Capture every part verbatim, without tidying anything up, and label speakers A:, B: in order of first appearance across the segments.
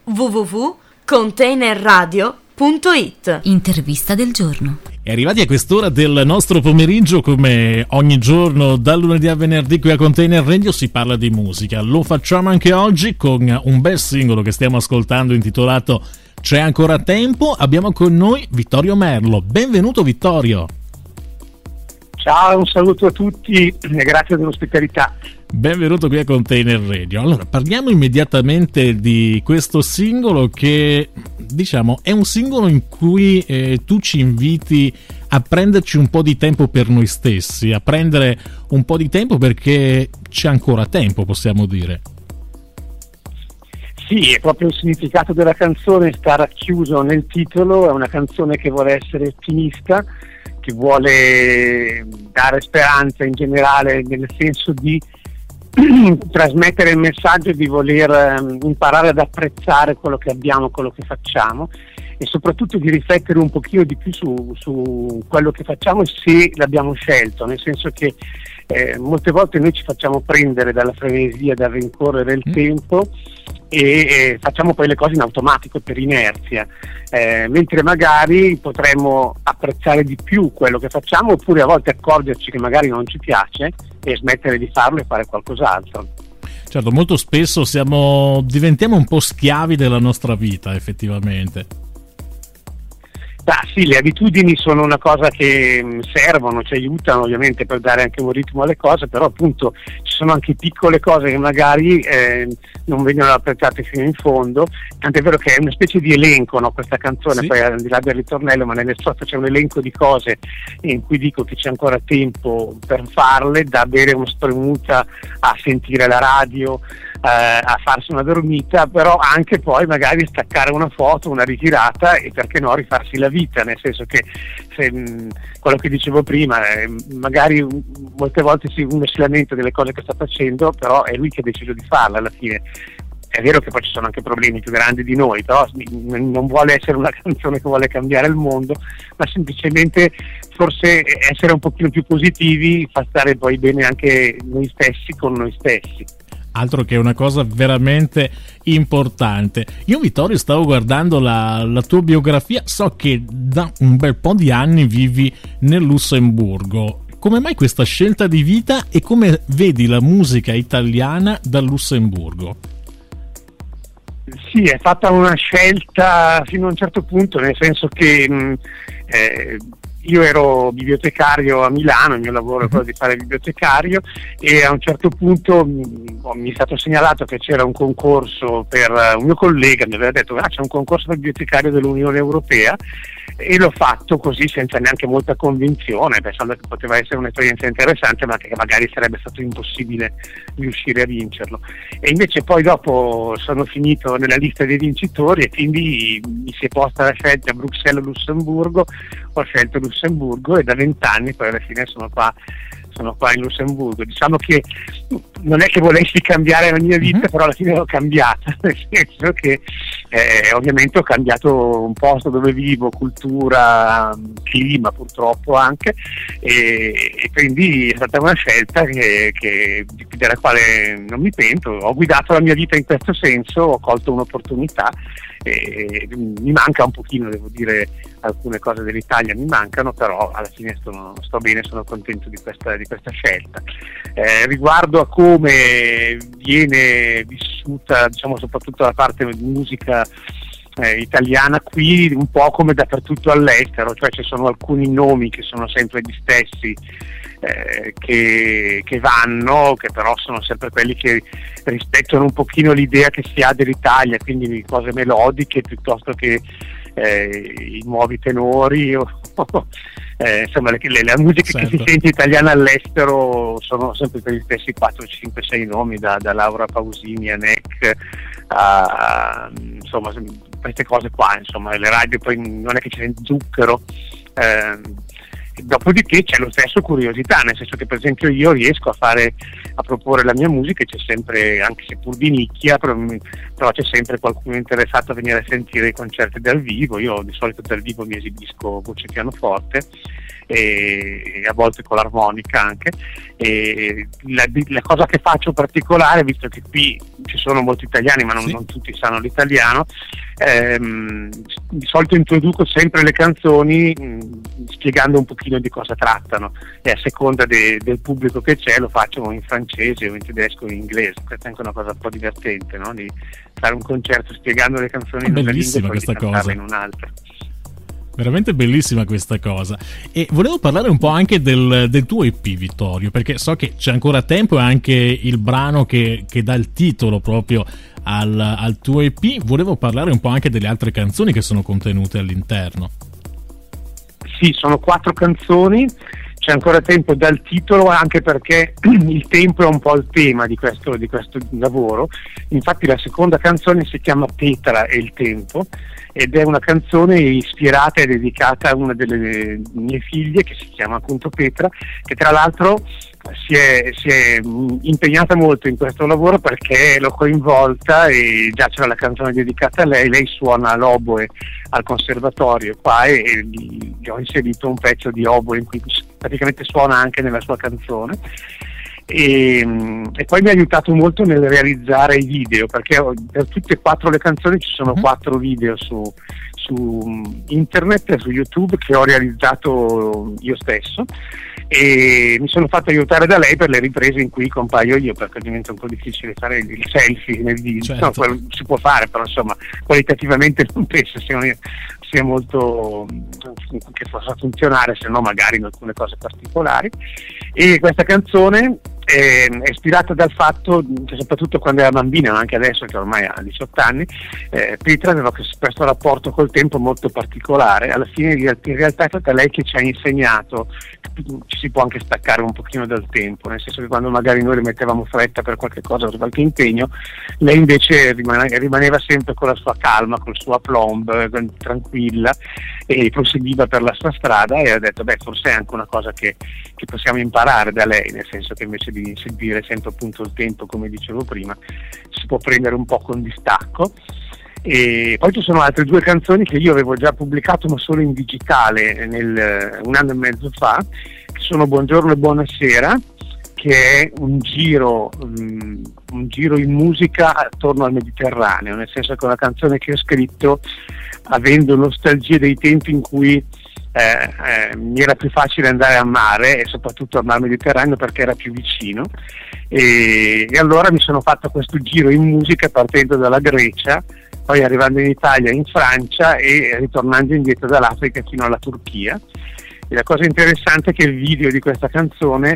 A: w w w punto container radio punto it.
B: Intervista del giorno.
C: E arrivati a quest'ora del nostro pomeriggio, come ogni giorno dal lunedì a venerdì qui a Container Radio si parla di musica. Lo facciamo anche oggi con un bel singolo che stiamo ascoltando intitolato C'è ancora tempo. Abbiamo con noi Vittorio Merlo. Benvenuto Vittorio.
D: Ciao, un saluto a tutti e grazie dell'ospitalità.
C: Benvenuto qui a Container Radio. Allora, parliamo immediatamente di questo singolo che, diciamo, è un singolo in cui eh, tu ci inviti a prenderci un po' di tempo per noi stessi, a prendere un po' di tempo perché c'è ancora tempo, possiamo dire.
D: Sì, è proprio il significato della canzone, sta racchiuso nel titolo. È una canzone che vuole essere ottimista, che vuole dare speranza in generale, nel senso di trasmettere il messaggio di voler um, imparare ad apprezzare quello che abbiamo, quello che facciamo, e soprattutto di riflettere un pochino di più su, su quello che facciamo e se l'abbiamo scelto, nel senso che eh, molte volte noi ci facciamo prendere dalla frenesia, dal rincorrere il mm. tempo e eh, facciamo poi le cose in automatico per inerzia, eh, mentre magari potremmo apprezzare di più quello che facciamo, oppure a volte accorgerci che magari non ci piace e smettere di farlo e fare qualcos'altro.
C: Certo, molto spesso siamo diventiamo un po' schiavi della nostra vita, effettivamente.
D: Ah, sì, le abitudini sono una cosa che servono, ci aiutano ovviamente per dare anche un ritmo alle cose, però appunto ci sono anche piccole cose che magari eh, non vengono apprezzate fino in fondo, tant'è vero che è una specie di elenco, no, questa canzone, sì. Poi al di là del ritornello, ma nelle strofe c'è un elenco di cose in cui dico che c'è ancora tempo per farle, da bere una spremuta a sentire la radio, eh, a farsi una dormita, però anche poi magari staccare una foto, una ritirata e perché no rifarsi la vita, nel senso che se, mh, quello che dicevo prima, eh, magari molte volte si, uno si lamenta delle cose che sta facendo, però è lui che ha deciso di farla alla fine. È vero che poi ci sono anche problemi più grandi di noi, però non vuole essere una canzone che vuole cambiare il mondo, ma semplicemente forse essere un pochino più positivi fa stare poi bene anche noi stessi con noi stessi.
C: Altro che una cosa veramente importante. Io, Vittorio, stavo guardando la, la tua biografia, so che da un bel po' di anni vivi nel Lussemburgo. Come mai questa scelta di vita e come vedi la musica italiana dal Lussemburgo?
D: Sì, è stata una scelta fino a un certo punto, nel senso che mh, eh, io ero bibliotecario a Milano, il mio lavoro è quello di fare bibliotecario, e a un certo punto mh, mi è stato segnalato che c'era un concorso per uh, un mio collega, mi aveva detto ah, c'è un concorso per bibliotecario dell'Unione Europea, e l'ho fatto così senza neanche molta convinzione, pensando che poteva essere un'esperienza interessante ma che magari sarebbe stato impossibile riuscire a vincerlo. E invece poi dopo sono finito nella lista dei vincitori e quindi mi si è posta la scelta Bruxelles-Lussemburgo, ho scelto Lussemburgo e da vent'anni poi alla fine sono qua sono qua in Lussemburgo. Diciamo che non è che volessi cambiare la mia vita, mm-hmm. però alla fine l'ho cambiata, nel senso che eh, ovviamente ho cambiato un posto dove vivo, cultura, clima purtroppo anche, e, e quindi è stata una scelta che, che, della quale non mi pento. Ho guidato la mia vita in questo senso, ho colto un'opportunità e mi manca un pochino, devo dire, alcune cose dell'Italia mi mancano, però alla fine sto, sto bene, sono contento di questa, di questa scelta. Eh, riguardo a come viene vissuta, diciamo, soprattutto la parte di musica eh, italiana qui, un po' come dappertutto all'estero, cioè ci sono alcuni nomi che sono sempre gli stessi, Eh, che, che vanno, che però sono sempre quelli che rispettano un pochino l'idea che si ha dell'Italia, quindi cose melodiche piuttosto che eh, i nuovi tenori o, eh, insomma le, le, la musica certo. che si sente italiana all'estero sono sempre per gli stessi quattro, cinque, sei nomi, da, da Laura Pausini a Neck a, insomma queste cose qua, insomma le radio poi non è che c'è zucchero. eh, Dopodiché c'è lo stesso curiosità, nel senso che per esempio io riesco a fare a proporre la mia musica, e c'è sempre, anche se pur di nicchia, però, però c'è sempre qualcuno interessato a venire a sentire i concerti dal vivo. Io di solito dal vivo mi esibisco voce pianoforte e a volte con l'armonica anche, e la, la cosa che faccio particolare, visto che qui ci sono molti italiani ma non, sì. non tutti sanno l'italiano, ehm, di solito introduco sempre le canzoni mh, spiegando un pochino di cosa trattano, e a seconda de, del pubblico che c'è lo faccio in francese o in tedesco o in inglese. Questa è anche una cosa un po' divertente, no? Di fare un concerto spiegando le canzoni in una lingua e poi di cantarle in un'altra.
C: Veramente bellissima questa cosa. E volevo parlare un po' anche del, del tuo E P, Vittorio, perché so che c'è ancora tempo, e anche il brano che, che dà il titolo proprio al, al tuo E P. Volevo parlare un po' anche delle altre canzoni che sono contenute all'interno.
D: Sì, sono quattro canzoni, c'è ancora tempo dal titolo, anche perché il tempo è un po' il tema di questo, di questo lavoro. Infatti la seconda canzone si chiama Petra e il tempo, ed è una canzone ispirata e dedicata a una delle mie figlie, che si chiama appunto Petra, che tra l'altro si è, si è impegnata molto in questo lavoro perché l'ho coinvolta, e già c'era la canzone dedicata a lei. Lei suona l'oboe al conservatorio qua, e, e gli ho inserito un pezzo di oboe in cui praticamente suona anche nella sua canzone. E, e poi mi ha aiutato molto nel realizzare i video, perché per tutte e quattro le canzoni ci sono quattro video su, su internet, su YouTube, che ho realizzato io stesso, e mi sono fatto aiutare da lei per le riprese in cui compaio io, perché diventa un po' difficile fare il selfie nel video.
C: Certo.
D: No, quello si può fare, però insomma qualitativamente non penso sia, sia molto che possa funzionare, se no magari in alcune cose particolari. E questa canzone è ispirata dal fatto che, soprattutto quando era bambina, ma anche adesso che ormai ha diciotto anni, eh, Petra aveva questo rapporto col tempo molto particolare. Alla fine in realtà è stata lei che ci ha insegnato che ci si può anche staccare un pochino dal tempo, nel senso che quando magari noi le mettevamo fretta per qualche cosa o per qualche impegno, lei invece rimane, rimaneva sempre con la sua calma, col suo aplomb, tranquilla, e proseguiva per la sua strada, e ha detto beh, forse è anche una cosa che, che possiamo imparare da lei, nel senso che invece di inseguire sempre appunto il tempo, come dicevo prima, si può prendere un po' con distacco. E poi ci sono altre due canzoni che io avevo già pubblicato, ma solo in digitale, nel, un anno e mezzo fa, che sono Buongiorno e Buonasera, che è un giro, um, un giro in musica attorno al Mediterraneo, nel senso che è una canzone che ho scritto avendo nostalgia dei tempi in cui Eh, eh, mi era più facile andare a mare, e soprattutto al mar Mediterraneo, perché era più vicino, e, e allora mi sono fatto questo giro in musica partendo dalla Grecia, poi arrivando in Italia, in Francia, e ritornando indietro dall'Africa fino alla Turchia. E la cosa interessante è che il video di questa canzone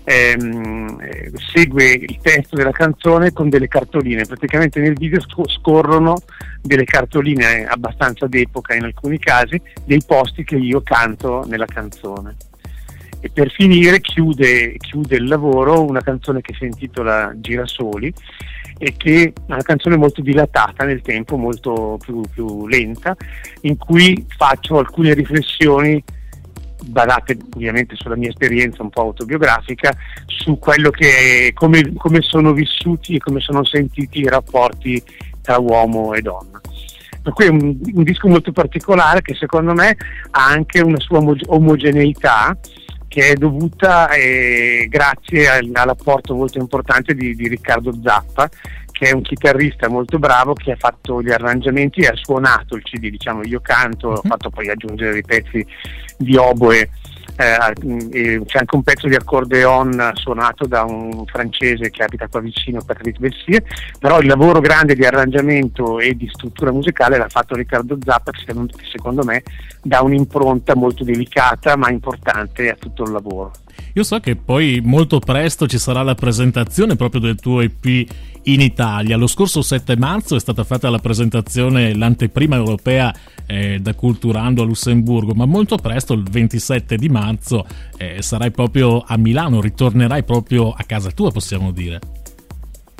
D: ehm, eh, segue il testo della canzone con delle cartoline. Praticamente nel video scorrono delle cartoline abbastanza d'epoca in alcuni casi, dei posti che io canto nella canzone. E per finire chiude, chiude il lavoro una canzone che si intitola Girasoli, e che è una canzone molto dilatata nel tempo, molto più, più lenta, in cui faccio alcune riflessioni basate ovviamente sulla mia esperienza un po' autobiografica, su quello che è, come, come sono vissuti e come sono sentiti i rapporti tra uomo e donna. Per cui è un, un disco molto particolare, che secondo me ha anche una sua omogeneità, che è dovuta eh, grazie al, all'apporto molto importante di, di Riccardo Zappa, che è un chitarrista molto bravo, che ha fatto gli arrangiamenti e ha suonato il C D, diciamo. Io canto, ho fatto poi aggiungere dei pezzi di oboe, eh, e c'è anche un pezzo di accordeon suonato da un francese che abita qua vicino, Patrick Bessier, però il lavoro grande di arrangiamento e di struttura musicale l'ha fatto Riccardo Zappa, che secondo me dà un'impronta molto delicata ma importante a tutto il lavoro.
C: Io so che poi molto presto ci sarà la presentazione proprio del tuo E P in Italia. Lo scorso sette marzo è stata fatta la presentazione, l'anteprima europea eh, da Culturando a Lussemburgo, ma molto presto, il ventisette di marzo, eh, sarai proprio a Milano, ritornerai proprio a casa tua, possiamo dire.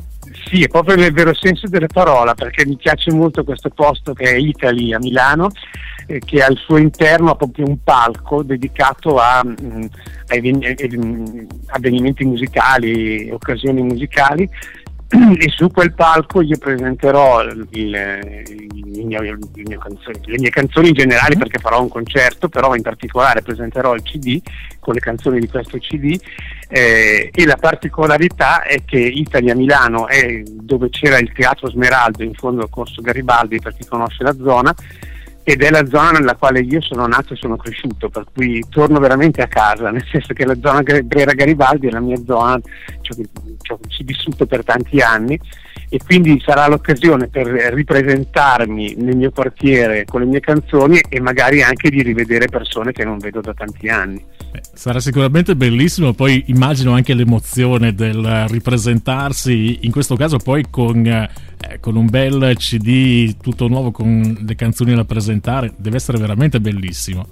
D: Sì, è proprio nel vero senso della parola, perché mi piace molto questo posto che è Italy a Milano, eh, che al suo interno ha proprio un palco dedicato a, mh, a eveni- avvenimenti musicali, occasioni musicali, e su quel palco io presenterò il, il, il mio, il mio canzone, le mie canzoni in generale, mm-hmm. perché farò un concerto, però in particolare presenterò il C D con le canzoni di questo C D, eh, e la particolarità è che Italy a Milano è dove c'era il Teatro Smeraldo in fondo al Corso Garibaldi, per chi conosce la zona, ed è la zona nella quale io sono nato e sono cresciuto, per cui torno veramente a casa, nel senso che la zona Brera Garibaldi è la mia zona, ci ho vissuto per tanti anni, e quindi sarà l'occasione per ripresentarmi nel mio quartiere con le mie canzoni e magari anche di rivedere persone che non vedo da tanti anni.
C: Beh, sarà sicuramente bellissimo, poi immagino anche l'emozione del ripresentarsi, in questo caso poi con, eh, con un bel C D tutto nuovo con le canzoni da presentare, deve essere veramente bellissimo.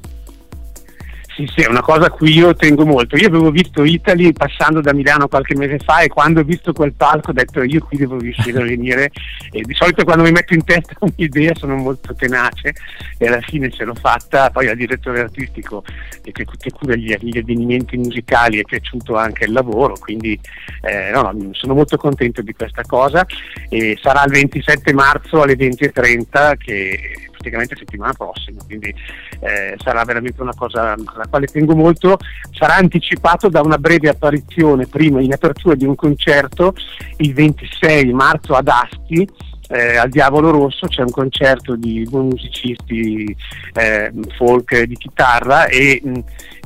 D: Sì, sì, è una cosa a cui io tengo molto. Io avevo visto Italy passando da Milano qualche mese fa, e quando ho visto quel palco ho detto io qui devo riuscire a venire, e di solito quando mi metto in testa un'idea sono molto tenace, e alla fine ce l'ho fatta. Poi al direttore artistico che, che cura gli, gli avvenimenti musicali è piaciuto anche il lavoro, quindi eh, no, no, sono molto contento di questa cosa, e sarà il ventisette marzo alle venti e trenta, che praticamente settimana prossima, quindi eh, sarà veramente una cosa alla quale tengo molto. Sarà anticipato da una breve apparizione prima in apertura di un concerto il ventisei marzo ad Asti, eh, al Diavolo Rosso. C'è un concerto di buoni musicisti, eh, folk, di chitarra, e mh,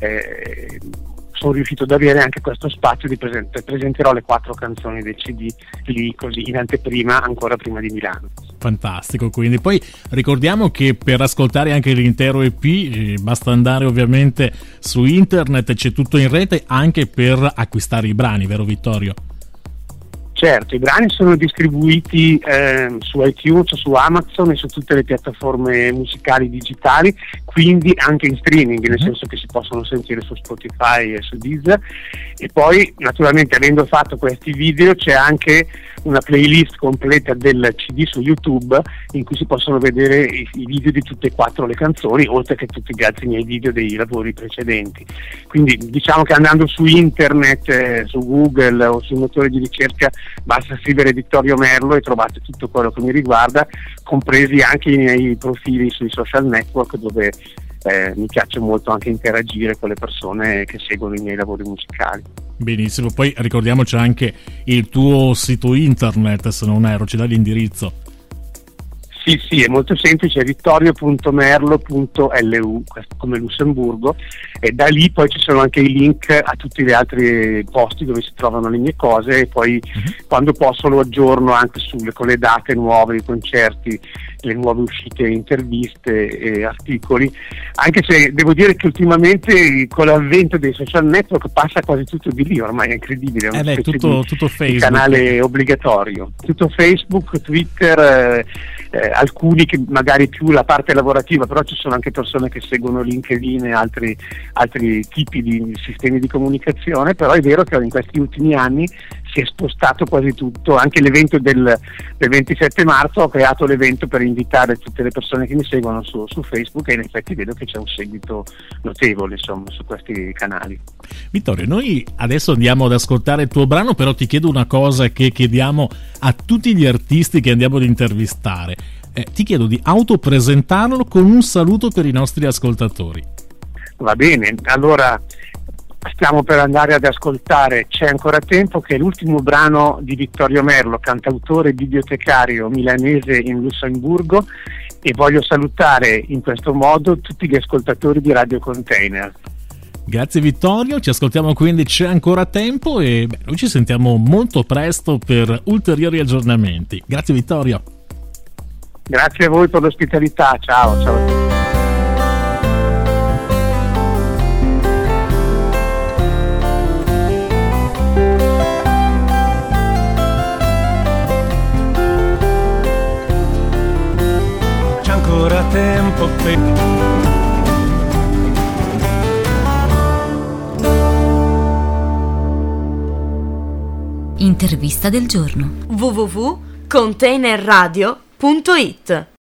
D: eh, sono riuscito ad avere anche questo spazio di present- presenterò le quattro canzoni del C D lì, così in anteprima, ancora prima di Milano.
C: Fantastico, quindi poi ricordiamo che per ascoltare anche l'intero E P eh, basta andare ovviamente su internet, c'è tutto in rete anche per acquistare i brani, vero Vittorio?
D: Certo, i brani sono distribuiti eh, su iTunes, su Amazon e su tutte le piattaforme musicali digitali, quindi anche in streaming, nel senso che si possono sentire su Spotify e su Deezer. E poi naturalmente, avendo fatto questi video, c'è anche una playlist completa del C D su YouTube in cui si possono vedere i, i video di tutte e quattro le canzoni, oltre che tutti gli altri miei video dei lavori precedenti. Quindi diciamo che andando su internet, eh, su Google o sui motori di ricerca, basta scrivere Vittorio Merlo e trovate tutto quello che mi riguarda, compresi anche i miei profili sui social network, dove eh, mi piace molto anche interagire con le persone che seguono i miei lavori musicali.
C: Benissimo, poi ricordiamoci anche il tuo sito internet, se non erro, ci dai l'indirizzo?
D: Sì, sì, è molto semplice, è vittorio punto merlo punto lu, come Lussemburgo, e da lì poi ci sono anche i link a tutti gli altri posti dove si trovano le mie cose, e poi uh-huh. quando posso lo aggiorno anche sulle, con le date nuove, i concerti, le nuove uscite, interviste e articoli, anche se devo dire che ultimamente con l'avvento dei social network passa quasi tutto di lì, ormai è incredibile, è
C: eh beh, tutto, tutto Facebook,
D: canale obbligatorio, tutto Facebook, Twitter, eh, eh, alcuni che magari più la parte lavorativa, però ci sono anche persone che seguono LinkedIn e altri, altri tipi di sistemi di comunicazione. Però è vero che in questi ultimi anni si è spostato quasi tutto, anche l'evento del, del ventisette marzo, ho creato l'evento per invitare tutte le persone che mi seguono su, su Facebook, e in effetti vedo che c'è un seguito notevole, insomma, su questi canali.
C: Vittorio, noi adesso andiamo ad ascoltare il tuo brano, però ti chiedo una cosa che chiediamo a tutti gli artisti che andiamo ad intervistare. Eh, ti chiedo di autopresentarlo con un saluto per i nostri ascoltatori.
D: Va bene, allora stiamo per andare ad ascoltare C'è ancora tempo, che è l'ultimo brano di Vittorio Merlo, cantautore e bibliotecario milanese in Lussemburgo, e voglio salutare in questo modo tutti gli ascoltatori di Radio Container.
C: Grazie Vittorio, ci ascoltiamo quindi C'è ancora tempo, e beh, noi ci sentiamo molto presto per ulteriori aggiornamenti. Grazie Vittorio.
D: Grazie a voi per l'ospitalità, ciao, ciao a tutti.
B: C'è ancora tempo per...
E: Intervista del giorno.
A: w w w punto containerradio punto it